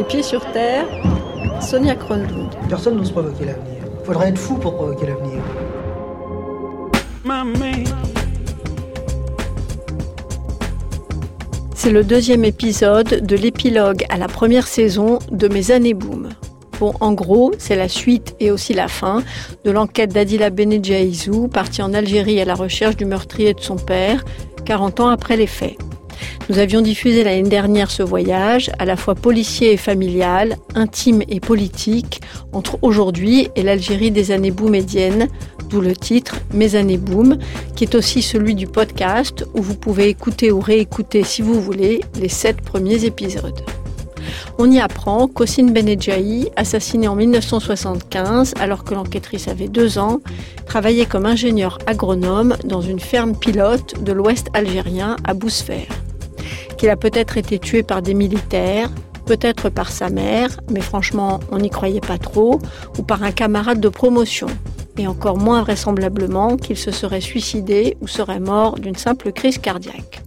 Les pieds sur terre, Sonia Kronlund. Personne n'ose provoquer l'avenir. Il faudrait être fou pour provoquer l'avenir. C'est le deuxième épisode de l'épilogue à la première saison de Mes années boom. Bon, en gros, c'est la suite et aussi la fin de l'enquête d'Adila Benedjaïzou, partie en Algérie à la recherche du meurtrier de son père, 40 ans après les faits. Nous avions diffusé l'année dernière ce voyage, à la fois policier et familial, intime et politique, entre aujourd'hui et l'Algérie des années boumédiennes, d'où le titre « Mes années boom », qui est aussi celui du podcast où vous pouvez écouter ou réécouter, si vous voulez, les 7 premiers épisodes. On y apprend qu'Hossein Benedjaï, assassiné en 1975 alors que l'enquêtrice avait 2 ans, travaillait comme ingénieur agronome dans une ferme pilote de l'ouest algérien à Bousfer. Qu'il a peut-être été tué par des militaires, peut-être par sa mère, mais franchement on n'y croyait pas trop, ou par un camarade de promotion. Et encore moins vraisemblablement qu'il se serait suicidé ou serait mort d'une simple crise cardiaque.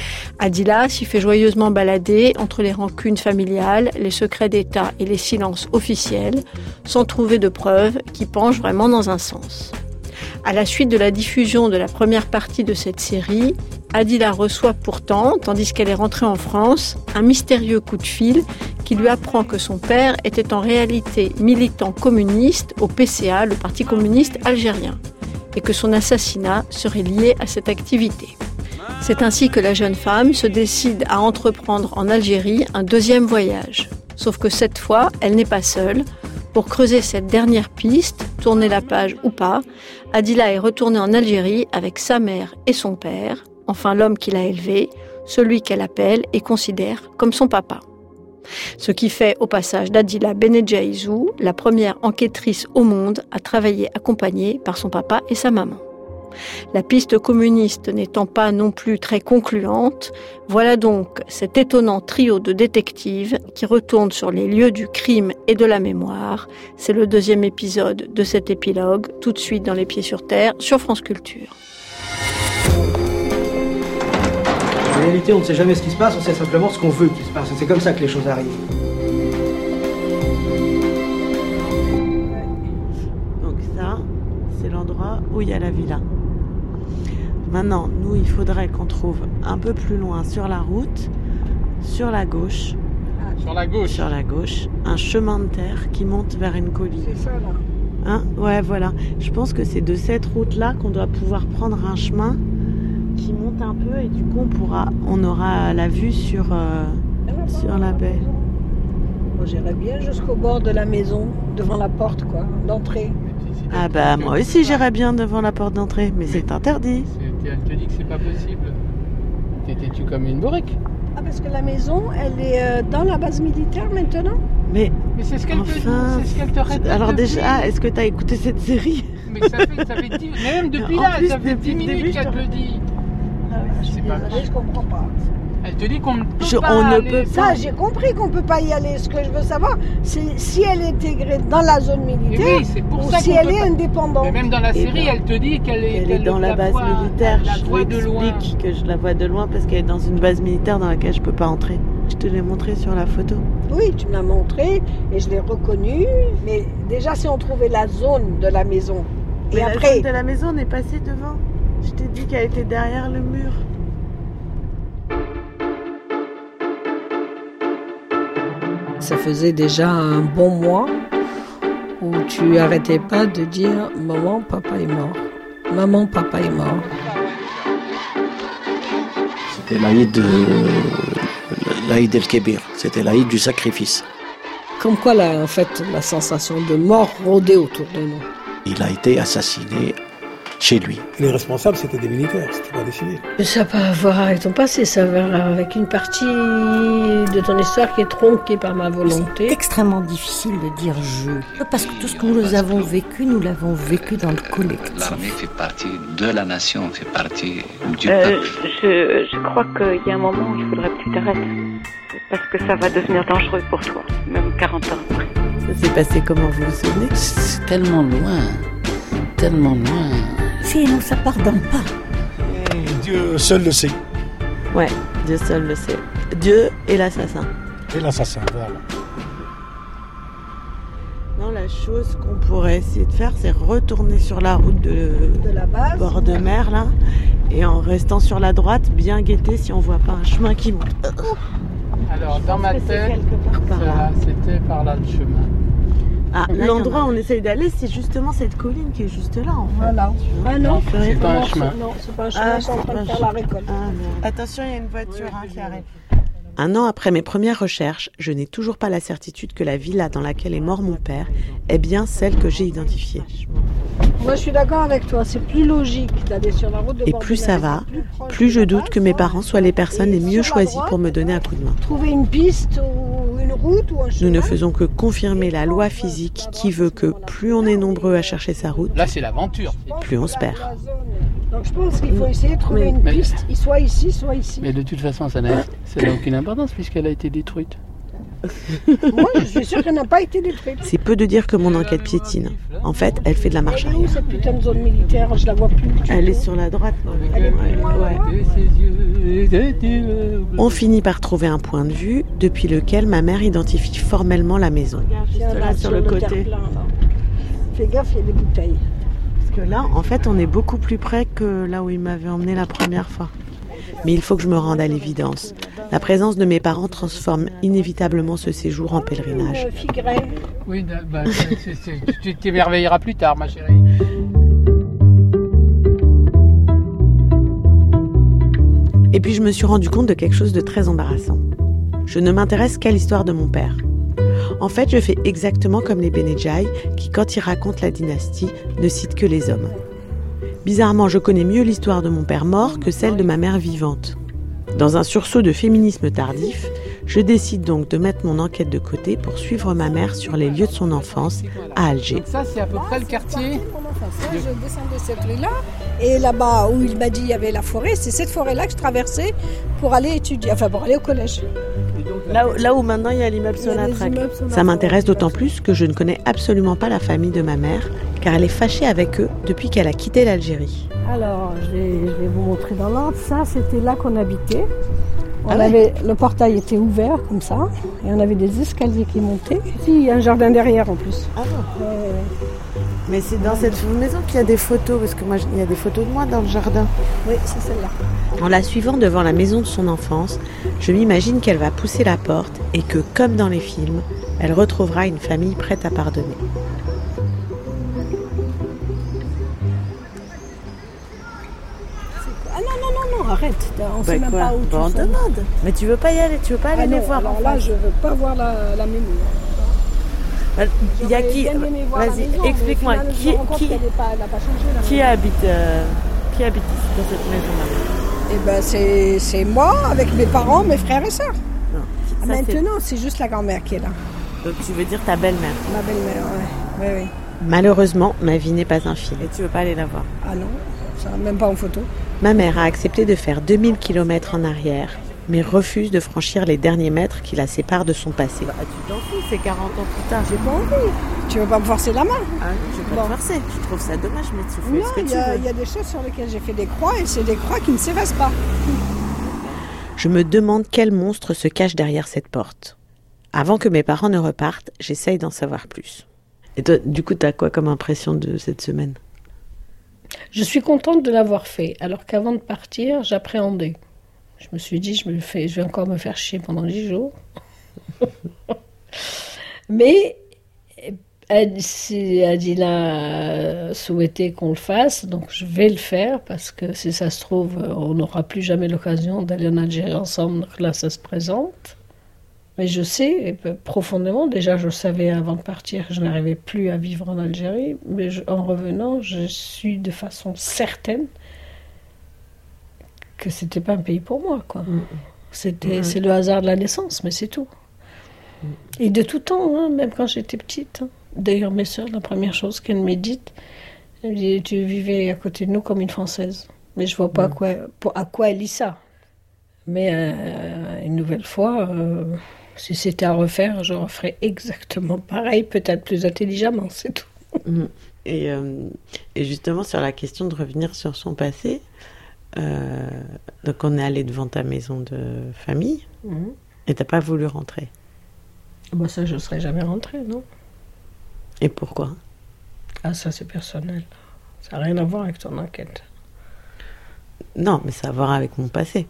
Adila s'y fait joyeusement balader entre les rancunes familiales, les secrets d'État et les silences officiels, sans trouver de preuves qui penchent vraiment dans un sens. À la suite de la diffusion de la première partie de cette série, Adila reçoit pourtant, tandis qu'elle est rentrée en France, un mystérieux coup de fil qui lui apprend que son père était en réalité militant communiste au PCA, le Parti communiste algérien, et que son assassinat serait lié à cette activité. C'est ainsi que la jeune femme se décide à entreprendre en Algérie un deuxième voyage. Sauf que cette fois, elle n'est pas seule. Pour creuser cette dernière piste, tourner la page ou pas, Adila est retournée en Algérie avec sa mère et son père, enfin l'homme qui l'a élevée, celui qu'elle appelle et considère comme son papa. Ce qui fait au passage d'Adila Benedjaïzou la première enquêtrice au monde à travailler accompagnée par son papa et sa maman. La piste communiste n'étant pas non plus très concluante, voilà donc cet étonnant trio de détectives qui retournent sur les lieux du crime et de la mémoire. C'est le deuxième épisode de cet épilogue, tout de suite dans Les Pieds sur Terre, sur France Culture. En réalité, on ne sait jamais ce qui se passe, on sait simplement ce qu'on veut qu'il se passe. C'est comme ça que les choses arrivent. Donc ça, c'est l'endroit où il y a la villa. Maintenant, nous, il faudrait qu'on trouve un peu plus loin sur la route, sur la gauche. Sur la gauche. Sur la gauche, un chemin de terre qui monte vers une colline. C'est ça, là. Hein ? Ouais, voilà. Je pense que c'est de cette route-là qu'on doit pouvoir prendre un chemin qui monte un peu et du coup, on aura la vue sur la baie. Moi, j'irais bien jusqu'au bord de la maison, devant la porte, quoi, d'entrée. Ah bah, moi aussi, j'irais bien devant la porte d'entrée, mais c'est interdit. Elle te dit que c'est pas possible. T'étais-tu comme une bourrique? Ah, parce que la maison, elle est dans la base militaire maintenant. Mais c'est ce qu'elle te dit, c'est ce qu'elle te répète. Alors depuis. Déjà, est-ce que t'as écouté cette série? Mais ça fait 10... Mais même depuis là, ça fait 10 minutes qu'elle te le dit. Ah ouais, je suis désolée, je comprends pas. Elle te dit qu'on ne peut pas on ne aller... peut pas. Ça, j'ai compris qu'on peut pas y aller. Ce que je veux savoir, c'est si elle est intégrée dans la zone militaire, oui, c'est pour ou ça si qu'on elle peut est pas... indépendante. Mais même dans la série, elle te dit qu'elle est dans la base militaire. Elle la voit de loin. Je t'explique que je la vois de loin parce qu'elle est dans une base militaire dans laquelle je peux pas entrer. Je te l'ai montré sur la photo. Oui, tu me l'as montré et je l'ai reconnu. Mais déjà, si on trouvait la zone de la maison, Mais et la après, zone de la maison, on est passé devant. Je t'ai dit qu'elle était derrière le mur. Ça faisait déjà un bon mois où tu arrêtais pas de dire « Maman, papa est mort. Maman, papa est mort. » C'était l'Aïd el-Kébir, c'était l'Aïd du sacrifice. Comme quoi, là, en fait, la sensation de mort rôdait autour de nous. Il a été assassiné chez lui. Les responsables, c'était des militaires, c'était pas des civils. Ça n'a pas à voir avec ton passé, ça va avec une partie de ton histoire qui est tronquée par ma volonté. C'est extrêmement difficile de dire « je ». Parce que tout ce que nous avons vécu, nous l'avons vécu dans le collectif. L'armée fait partie de la nation, fait partie du peuple. Je crois qu'il y a un moment où il faudrait que tu t'arrêtes. Parce que ça va devenir dangereux pour toi, même 40 ans après. Ça s'est passé comment, vous vous souvenez? C'est tellement loin, tellement loin. Si, non, ça pardonne pas. Dieu seul le sait. Ouais, Dieu seul le sait. Dieu et l'assassin. Et l'assassin, voilà. La chose qu'on pourrait essayer de faire, c'est retourner sur la route de la base, bord de mer, là, et en restant sur la droite, bien guetter si on voit pas un chemin qui monte. Alors, dans ma tête, c'était par là le chemin. Ah, l'endroit où on essaye d'aller, c'est justement cette colline qui est juste là, en fait. Voilà. Ah non, c'est pas un chemin. Non, c'est pas un chemin, c'est en train de faire la récolte. Attention, il y a une voiture qui arrive. 1 an après mes premières recherches, je n'ai toujours pas la certitude que la villa dans laquelle est mort mon père est bien celle que j'ai identifiée. Moi, je suis d'accord avec toi. C'est plus logique d'aller sur la route de Et bord plus de ça mer, va, plus je doute que mes parents soient les personnes les mieux choisies pour me donner un coup de main. Trouver une piste ou une route ou un chemin. Nous ne faisons que confirmer la loi physique qui veut que plus on est nombreux à chercher sa route, là c'est l'aventure, plus on se perd. Donc je pense qu'il faut essayer de trouver une piste, soit ici, soit ici. Mais de toute façon, ça n'a aucune importance puisqu'elle a été détruite. Moi, je suis sûre qu'elle n'a pas été détruite. C'est peu de dire que mon enquête piétine. En fait, elle fait de la marche Elle est où arrière. cette putain de zone militaire? Je la vois plus. Elle est sur la droite. Elle est plus loin, On finit par trouver un point de vue depuis lequel ma mère identifie formellement la maison. Tiens, là, sur le côté. Terre-plein, là. Fais gaffe, il y a des bouteilles. Parce que là, en fait, on est beaucoup plus près que là où il m'avait emmené la première fois. Mais il faut que je me rende à l'évidence. La présence de mes parents transforme inévitablement ce séjour en pèlerinage. Oui, bah, tu t'émerveilleras plus tard, ma chérie. Et puis je me suis rendu compte de quelque chose de très embarrassant. Je ne m'intéresse qu'à l'histoire de mon père. En fait, je fais exactement comme les Benejai, qui, quand ils racontent la dynastie, ne citent que les hommes. Bizarrement, je connais mieux l'histoire de mon père mort que celle de ma mère vivante. Dans un sursaut de féminisme tardif, je décide donc de mettre mon enquête de côté pour suivre ma mère sur les lieux de son enfance à Alger. Donc ça, c'est à peu près le quartier. Je descendais cette rue-là, et là-bas où il m'a dit il y avait la forêt, c'est cette forêt-là que je traversais pour aller étudier, enfin pour aller au collège. Là où maintenant il y a l'immeuble Sonatrach. Ça m'intéresse d'autant plus que je ne connais absolument pas la famille de ma mère, car elle est fâchée avec eux depuis qu'elle a quitté l'Algérie. Alors, je vais vous montrer dans l'ordre. Ça, c'était là qu'on habitait. Le portail était ouvert comme ça, et on avait des escaliers qui montaient. Ici, il y a un jardin derrière en plus. Ah bon. Mais c'est dans cette maison qu'il y a des photos, parce que moi, il y a des photos de moi dans le jardin. Oui, c'est celle-là. En la suivant devant la maison de son enfance, je m'imagine qu'elle va pousser la porte et que, comme dans les films, elle retrouvera une famille prête à pardonner. Ah non, arrête. On sait même pas où tu on demande. Mais tu veux pas y aller, tu veux pas aller les voir. Alors là, je veux pas voir la mémoire. Il y a qui? Vas-y, explique-moi. Qui habite ici dans cette maison-là? Eh ben, c'est moi avec mes parents, mes frères et sœurs. Non. Maintenant, c'est juste la grand-mère qui est là. Donc tu veux dire ta belle-mère? Ma belle-mère, oui. Malheureusement, ma vie n'est pas un film. Et tu veux pas aller la voir? Ah non, ça même pas en photo. Ma mère a accepté de faire 2000 km en arrière, mais refuse de franchir les derniers mètres qui la séparent de son passé. Tu t'en fous, c'est 40 ans plus tard. J'ai pas envie. Tu veux pas me forcer la main? Ah, je vais pas te forcer. Je trouve ça dommage, mais tu fais ce que tu veux. Il y a des choses sur lesquelles j'ai fait des croix, et c'est des croix qui ne s'effacent pas. Je me demande quel monstre se cache derrière cette porte. Avant que mes parents ne repartent, j'essaye d'en savoir plus. Et toi, du coup, t'as quoi comme impression de cette semaine? Je suis contente de l'avoir fait, alors qu'avant de partir, j'appréhendais. Je me suis dit, je vais encore me faire chier pendant 10 jours. Mais Adila a souhaité qu'on le fasse, donc je vais le faire, parce que si ça se trouve, on n'aura plus jamais l'occasion d'aller en Algérie ensemble, donc là ça se présente. Mais je sais, profondément, déjà je savais avant de partir que je n'arrivais plus à vivre en Algérie, mais en revenant, je suis de façon certaine que c'était pas un pays pour moi, quoi. C'est le hasard de la naissance, mais c'est tout. Et de tout temps, même quand j'étais petite. D'ailleurs, mes sœurs, la première chose qu'elles m'ont dite, elles me disaient, tu vivais à côté de nous comme une Française. Mais je vois pas à quoi elle lit ça. Mais une nouvelle fois, si c'était à refaire, je referais exactement pareil, peut-être plus intelligemment, c'est tout. Et justement, sur la question de revenir sur son passé, donc on est allé devant ta maison de famille, et t'as pas voulu rentrer? Bah ça, je serais jamais rentrée, non. Et pourquoi? Ah, ça c'est personnel. Ça n'a rien à voir avec ton enquête. Non, mais ça a à voir avec mon passé.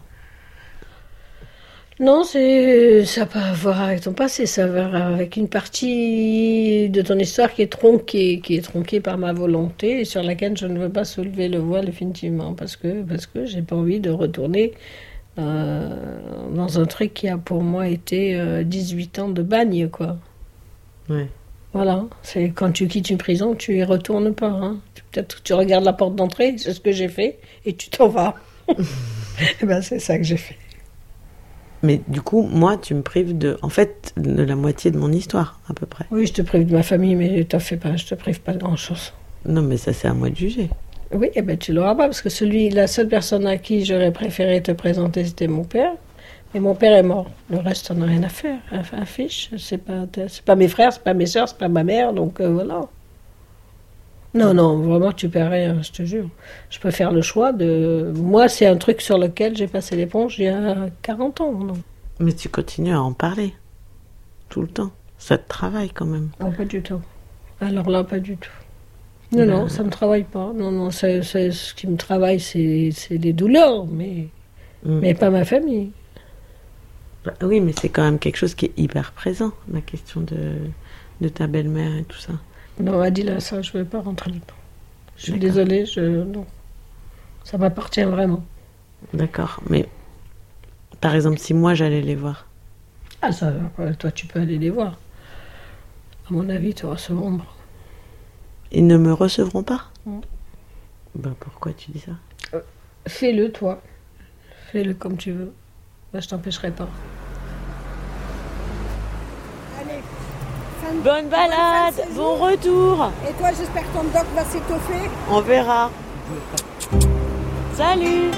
Non, ça n'a pas à voir avec ton passé, ça a à voir avec une partie de ton histoire qui est tronquée par ma volonté et sur laquelle je ne veux pas soulever le voile définitivement parce que j'ai pas envie de retourner dans un truc qui a pour moi été 18 ans de bagne, quoi. Ouais. Voilà, c'est quand tu quittes une prison, tu y retournes pas. Hein. Peut-être que tu regardes la porte d'entrée, c'est ce que j'ai fait, et tu t'en vas. Et ben c'est ça que j'ai fait. Mais du coup, moi, tu me prives de la moitié de mon histoire, à peu près. Oui, je te prive de ma famille, mais je te prive pas de grand-chose. Non, mais ça, c'est à moi de juger. Oui, eh ben tu l'auras pas, parce que la seule personne à qui j'aurais préféré te présenter, c'était mon père. Mais mon père est mort. Le reste, on n'a rien à faire. Affiche, c'est pas mes frères, c'est pas mes sœurs, c'est pas ma mère, donc voilà. Non, vraiment, tu perds rien, je te jure. Je peux faire le choix de... Moi, c'est un truc sur lequel j'ai passé l'éponge il y a 40 ans, non. Mais tu continues à en parler. Tout le temps. Ça te travaille, quand même. Non, pas du tout. Alors là, pas du tout. Non, ça me travaille pas. Non, ce qui me travaille, c'est des douleurs, mais pas ma famille. Oui, mais c'est quand même quelque chose qui est hyper présent, la question de ta belle-mère et tout ça. Non, Adila, ça, je ne vais pas rentrer dedans. Je suis désolée, non. Ça m'appartient vraiment. D'accord, mais par exemple, si moi j'allais les voir. Ah, ça, toi, tu peux aller les voir. À mon avis, tu recevront. Ils ne me recevront pas? Non. Ben, pourquoi tu dis ça? Fais-le, toi. Fais-le comme tu veux. Ben, je t'empêcherai pas. Bonne balade, bon retour. Et toi, j'espère que ton doc va s'étoffer. On verra. Salut.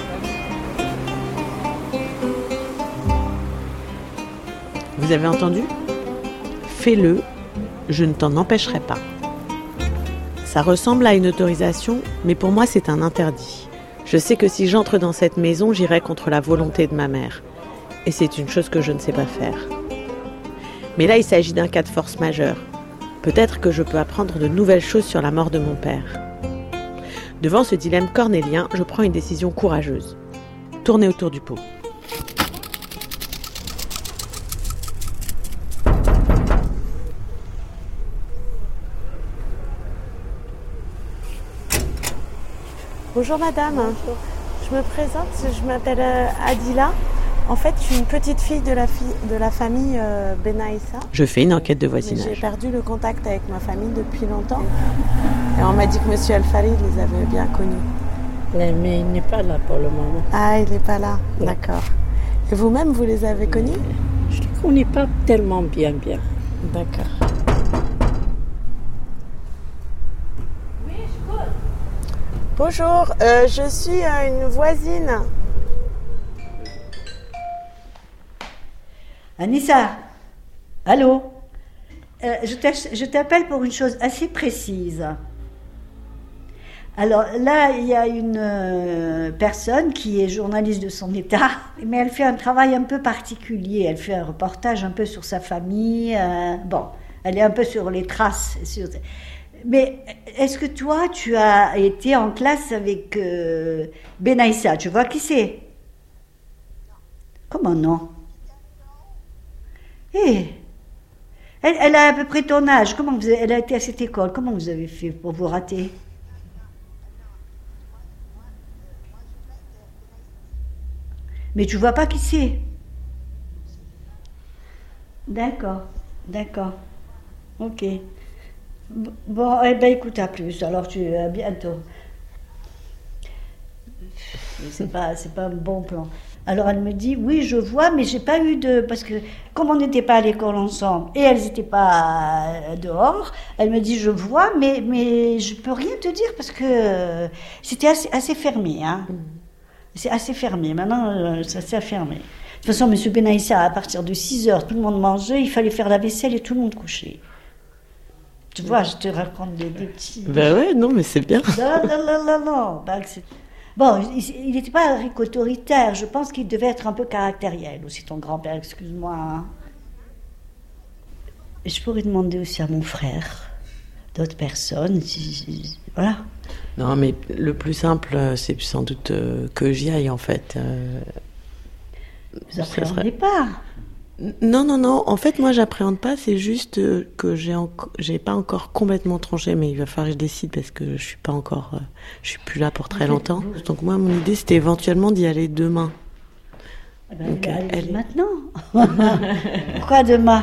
Vous avez entendu? Fais-le, je ne t'en empêcherai pas. Ça ressemble à une autorisation, mais pour moi c'est un interdit. Je sais que si j'entre dans cette maison, j'irai contre la volonté de ma mère. Et c'est une chose que je ne sais pas faire. Mais là, il s'agit d'un cas de force majeure. Peut-être que je peux apprendre de nouvelles choses sur la mort de mon père. Devant ce dilemme cornélien, je prends une décision courageuse. Tourner autour du pot. Bonjour madame. Bonjour. Je me présente, je m'appelle Adila. En fait, je suis une petite fille de la famille Benaïssa. Je fais une enquête de voisinage. J'ai perdu le contact avec ma famille depuis longtemps. Et on m'a dit que M. Al-Farid les avait bien connus. Mais il n'est pas là pour le moment. Ah, il n'est pas là, d'accord. Et vous-même, vous les avez connus? Je ne les connais pas tellement bien. D'accord. Oui, je colle. Bonjour, je suis une voisine. Anissa, allô? Je t'appelle pour une chose assez précise. Alors là, il y a une personne qui est journaliste de son état, mais elle fait un travail un peu particulier. Elle fait un reportage un peu sur sa famille. Elle est un peu sur les traces. Mais est-ce que toi, tu as été en classe avec Benaïssa? Tu vois qui c'est? Comment non? Elle a à peu près ton âge. Elle a été à cette école. Comment vous avez fait pour vous rater? Mais tu vois pas qui c'est? D'accord. Ok. Bon, écoute, à plus. Alors, à bientôt. C'est pas un bon plan. Alors elle me dit, oui, je vois, mais j'ai pas eu parce que comme on n'était pas à l'école ensemble et elles n'étaient pas dehors, elle me dit, je vois, mais je peux rien te dire parce que c'était assez fermé, hein. C'est assez fermé. Maintenant, ça s'est fermé. De toute façon, M. Benaïssa, à partir de 6h, tout le monde mangeait, il fallait faire la vaisselle et tout le monde couchait. Tu vois, je te raconte des petits... Ben ouais, non, mais c'est bien. Non. Bon, il n'était pas autoritaire, je pense qu'il devait être un peu caractériel aussi, ton grand-père, excuse-moi. Hein. Et je pourrais demander aussi à mon frère, d'autres personnes. Voilà. Non, mais le plus simple, c'est sans doute que j'y aille, en fait. Vous appréhendez pas? Non. En fait, moi, j'appréhende pas. C'est juste que j'ai pas encore complètement tranché, mais il va falloir que je décide parce que je suis plus là pour très longtemps. Donc moi, mon idée, c'était éventuellement d'y aller demain. Donc, allez maintenant. Pourquoi demain?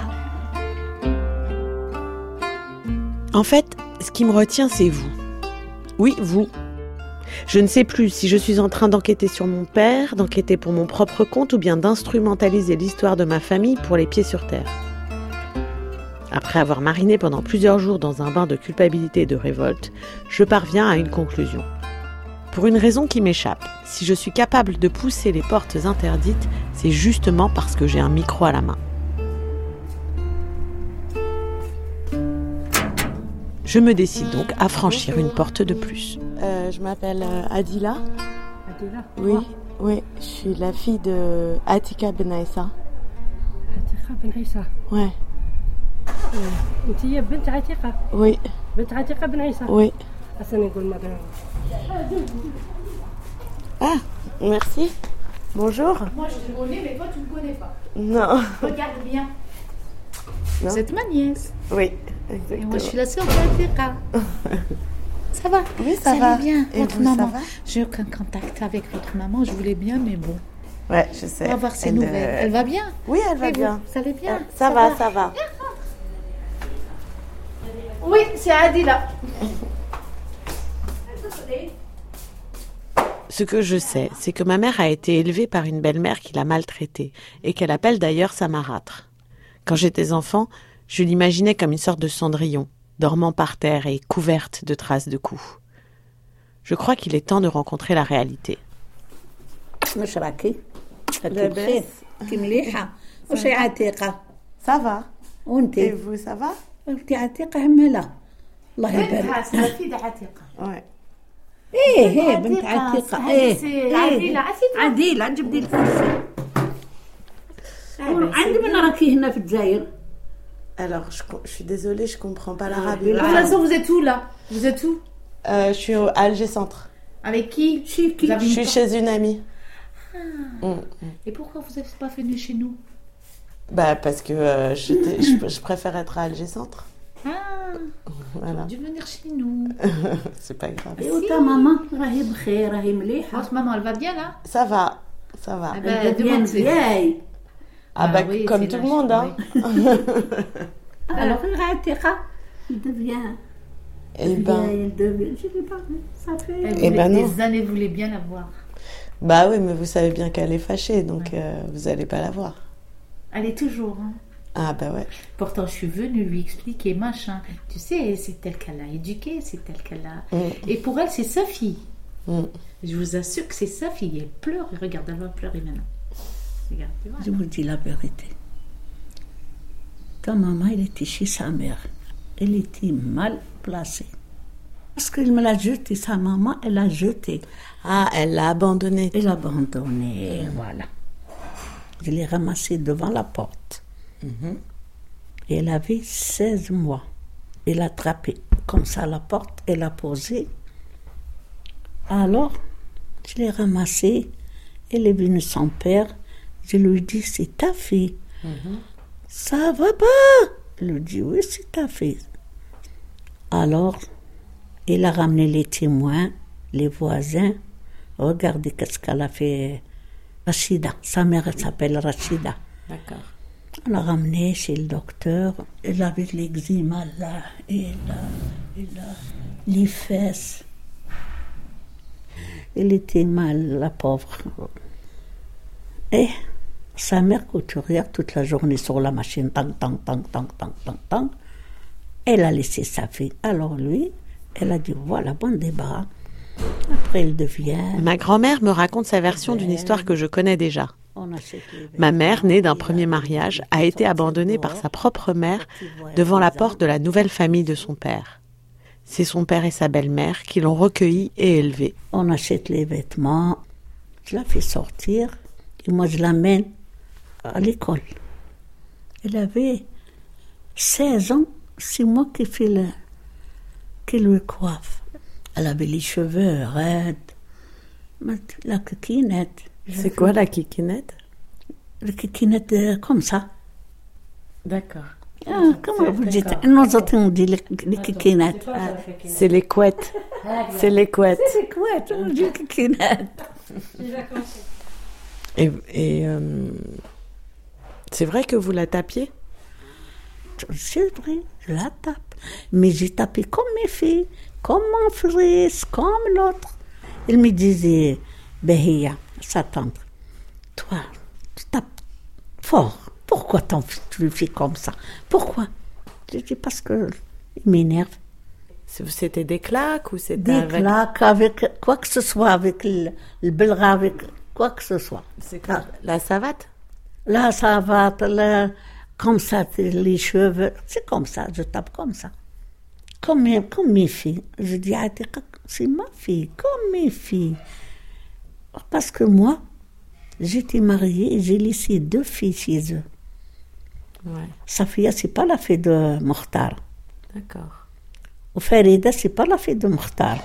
En fait, ce qui me retient, c'est vous. Oui, vous. Je ne sais plus si je suis en train d'enquêter sur mon père, d'enquêter pour mon propre compte ou bien d'instrumentaliser l'histoire de ma famille pour les pieds sur terre. Après avoir mariné pendant plusieurs jours dans un bain de culpabilité et de révolte, je parviens à une conclusion. Pour une raison qui m'échappe, si je suis capable de pousser les portes interdites, c'est justement parce que j'ai un micro à la main. Je me décide donc à franchir une porte de plus. Je m'appelle Adila. Adila? Oui, je suis la fille de Atika Benaïssa. Atika Benaïssa? Ouais. أنتِ بنت عتيقة؟ Oui. بنت عتيقة بنعيسة؟ Oui. حسن يقول مدام. Ah, merci. Bonjour. Moi je te connais, mais toi tu ne me connais pas. Non. Regarde bien. Non. Vous êtes ma nièce. Oui, exactement. Et moi je suis la sœur d'Atira. Ça va? Oui, ça va. va. Allez bien, Et votre vous, maman. ça va? J'ai aucun contact avec votre maman, je voulais bien, mais bon. Ouais, je sais. On va voir ses nouvelles. Elle va bien? Oui, elle va Et vous, bien. ça allait bien? Ça va. Oui, c'est Adila. Ce que je sais, c'est que ma mère a été élevée par une belle-mère qui l'a maltraitée et qu'elle appelle d'ailleurs sa marâtre. Quand j'étais enfant, je l'imaginais comme une sorte de Cendrillon, dormant par terre et couverte de traces de coups. Je crois qu'il est temps de rencontrer la réalité. Ça va. Et vous, ça va? الله يبارك. C'est la fille d'Atiqa. Ouais. ايه بنت عتيقة. عديلة جبدي الكرسي. عندي من راكي هنا في الجزائر. Alors, je suis désolée, je comprends pas l'arabe. De toute façon, vous êtes où là? Vous êtes où? Je suis à Alger Centre. Avec qui? Je suis chez une amie. Et pourquoi vous n'êtes pas venu chez nous? Parce que je préfère être à Alger Centre. Voilà. Tu veux venir chez nous. C'est pas grave. Et ta maman, راهي بخير, راهي مليحة. Votre maman, elle va bien là? Ça va. Elle devient vieille. Oui, comme tout le monde, hein. Alors, il devient. Eh ben. Je sais pas, ça fait. Des années, vous voulez bien la voir. Bah oui, mais vous savez bien qu'elle est fâchée, donc vous allez pas la voir. Elle est toujours, hein. Ah bah ouais. Pourtant, je suis venue lui expliquer, machin. Tu sais, c'est elle qu'elle a éduquée, c'est elle qu'elle a... Et pour elle, c'est sa fille. Je vous assure que c'est sa fille. Elle pleure, et regarde, elle va pleurer maintenant. Regarde, tu vois. Je vous dis la vérité. Ta maman, elle était chez sa mère. Elle était mal placée. Parce qu'elle me l'a jeté, sa maman, elle l'a jeté. Ah, elle l'a abandonnée. Elle l'a abandonnée, voilà. Je l'ai ramassée devant la porte. Et elle avait 16 mois. Elle a attrapé comme ça la porte, elle a posé. Alors, je l'ai ramassée. Elle est venue son père. Je lui ai dit, c'est ta fille. Ça va pas? Elle lui dit, oui, c'est ta fille. Alors, il a ramené les témoins, les voisins. Regardez qu'est-ce qu'elle a fait. Rachida, sa mère elle s'appelle Rachida. D'accord. On l'a ramenée chez le docteur. Elle avait l'eczéma là, et là, les fesses. Elle était mal, la pauvre. Et sa mère couturière toute la journée sur la machine, tang, tang, tang, tang, tang, tang, tang. Elle a laissé sa fille. Alors lui, elle a dit, voilà, bon débarras. Après, elle devient... Ma grand-mère me raconte sa version d'une histoire que je connais déjà. Ma mère, née d'un premier mariage, a été abandonnée par sa propre mère devant la porte de la nouvelle famille de son père. C'est son père et sa belle-mère qui l'ont recueillie et élevée. On achète les vêtements, je la fais sortir et moi je l'amène à l'école. Elle avait 16 ans, c'est moi qui fais qui lui coiffe. Elle avait les cheveux raides. La kikinette. C'est quoi la kikinette? La kikinette comme ça. D'accord. Comment vous dites? Nous autres, on dit les kikinettes. C'est les couettes. C'est les couettes. C'est les couettes, on dit kikinettes. Et c'est vrai que vous la tapiez? C'est vrai, je la tape. Mais j'ai tapé comme mes filles, comme mon frère, comme l'autre. Il me disait, Behia, sa tante, toi, tu tapes fort. Pourquoi tu le fais comme ça? Pourquoi? Je dis parce que il m'énerve. C'était des claques ou c'était des claques avec quoi que ce soit, avec le belra, avec quoi que ce soit. C'est quoi? La savate? La savate, comme ça, les cheveux, c'est comme ça, je tape comme ça. Comme mes filles. Je dis, c'est ma fille, comme mes filles. Parce que moi, j'étais mariée et j'ai laissé 2 filles chez eux. Ouais. Safia, c'est pas la fille de Mokhtar. D'accord. Ou Farida, c'est pas la fille de Mokhtar.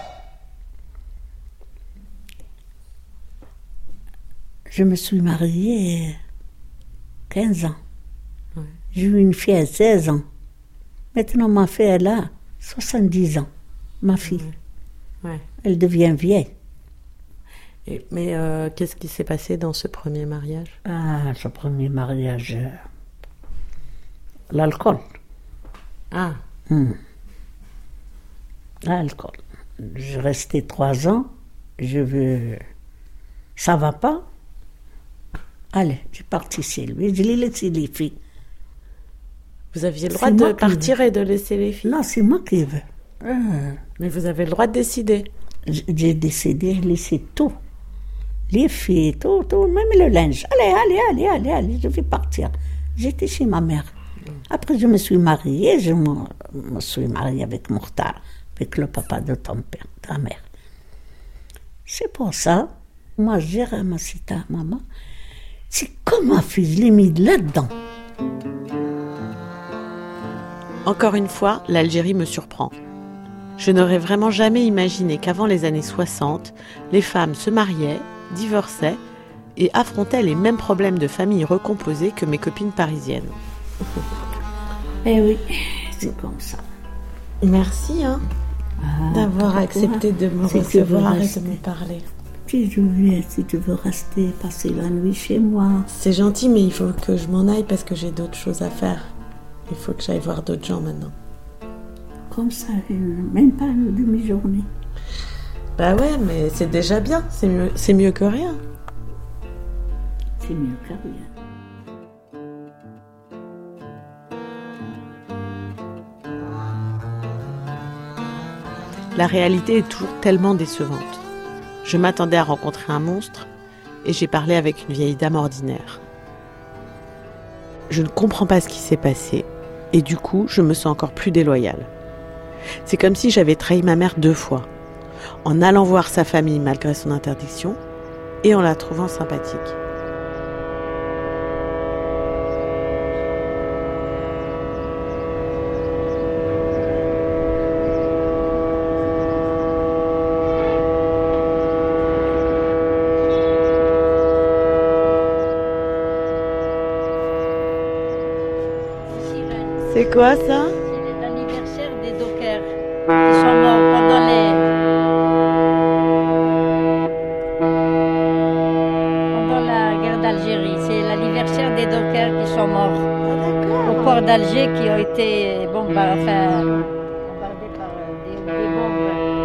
Je me suis mariée 15 ans. Ouais. J'ai eu une fille à 16 ans. Maintenant, ma fille, elle a 70 ans. Ma fille. Ouais. Elle devient vieille. Mais qu'est-ce qui s'est passé dans ce premier mariage? Ah, ce premier mariage... l'alcool. Ah. L'alcool. Je restais 3 ans. Ça va pas? Allez, j'ai parti chez lui. Je l'ai laissé les filles. Vous aviez le droit de partir et de laisser les filles? Non, c'est moi qui veux. Mais vous avez le droit de décider. J'ai décidé de laisser tout. Les filles, tout, même le linge. Allez, je vais partir. J'étais chez ma mère. Après, je me suis mariée. Je me suis mariée avec Mokhtar, avec le papa de ton père, ta mère. C'est pour ça, moi, j'ai ramassé ta maman. C'est comme ma fille, je l'ai mis là-dedans. Encore une fois, l'Algérie me surprend. Je n'aurais vraiment jamais imaginé qu'avant les années 60, les femmes se mariaient, divorçaient et affrontaient les mêmes problèmes de famille recomposée que mes copines parisiennes. Eh oui, c'est comme ça. Merci d'avoir accepté de me recevoir et de me parler. Si tu veux rester, passer la nuit chez moi. C'est gentil, mais il faut que je m'en aille parce que j'ai d'autres choses à faire. Il faut que j'aille voir d'autres gens maintenant. Comme ça, même pas une demi-journée. Bah ouais, mais c'est déjà bien. C'est mieux que rien. C'est mieux que rien. La réalité est toujours tellement décevante. Je m'attendais à rencontrer un monstre et j'ai parlé avec une vieille dame ordinaire. Je ne comprends pas ce qui s'est passé et du coup, je me sens encore plus déloyale. C'est comme si j'avais trahi ma mère 2 fois, en allant voir sa famille malgré son interdiction et en la trouvant sympathique. C'est quoi ça? C'est l'anniversaire des dockers qui sont morts pendant la guerre d'Algérie. C'est l'anniversaire des dockers qui sont morts au port d'Alger, qui ont été bombardés par des bombes.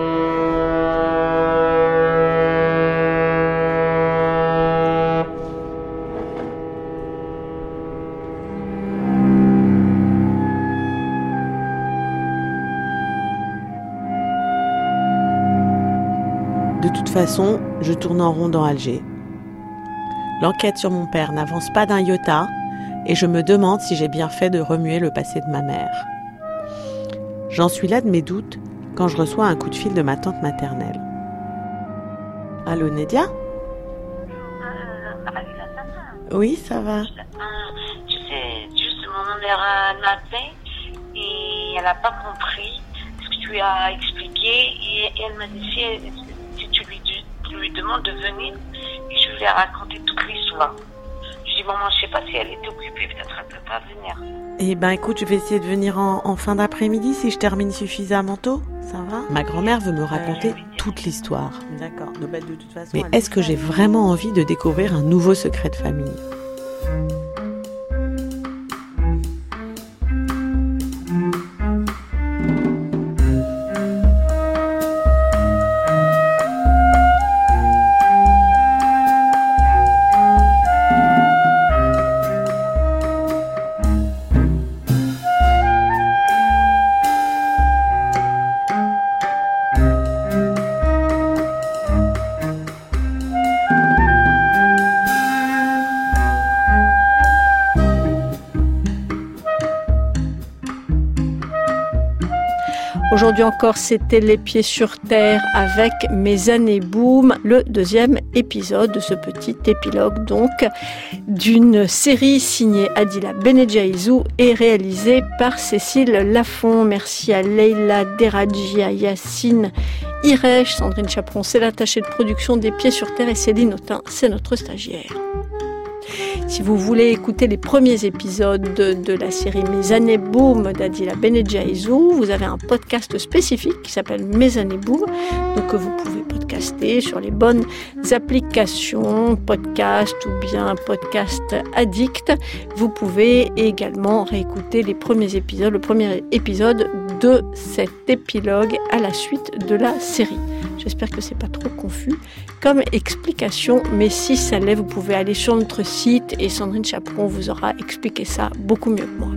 De toute façon, je tourne en rond dans Alger. L'enquête sur mon père n'avance pas d'un iota et je me demande si j'ai bien fait de remuer le passé de ma mère. J'en suis là de mes doutes quand je reçois un coup de fil de ma tante maternelle. Allô, Nédia? Oui, ça va. Tu sais, juste mon mère matin et elle n'a pas compris. Parce que tu je lui ai expliqué et elle m'a dit si tu lui demandes de venir, et je lui ai raconté toute l'histoire. Je dis maman, je sais pas si elle est occupée, peut-être elle peut pas venir. Eh ben écoute, je vais essayer de venir en fin d'après-midi si je termine suffisamment tôt. Ça va ? Ma grand-mère veut me raconter toute l'histoire. D'accord. De toute façon, mais est-ce que j'ai vraiment envie de découvrir un nouveau secret de famille ? Aujourd'hui encore, c'était Les Pieds sur Terre avec Mes années boom, le deuxième épisode de ce petit épilogue donc d'une série signée Adila Benedjaïzou et réalisée par Cécile Lafont. Merci à Leïla Deradji, à Yacine Irèche, Sandrine Chaperon, c'est l'attachée de production des Pieds sur Terre et Céline Autain, c'est notre stagiaire. Si vous voulez écouter les premiers épisodes de la série Mes années boom d'Adila Benedjaïzou, vous avez un podcast spécifique qui s'appelle Mes années boom, donc que vous pouvez podcaster sur les bonnes applications, podcast ou bien podcast addict. Vous pouvez également réécouter les premiers épisodes, le premier épisode de cet épilogue à la suite de la série. J'espère que c'est pas trop confus comme explication, mais si ça l'est, vous pouvez aller sur notre site et Sandrine Chaperon vous aura expliqué ça beaucoup mieux que moi.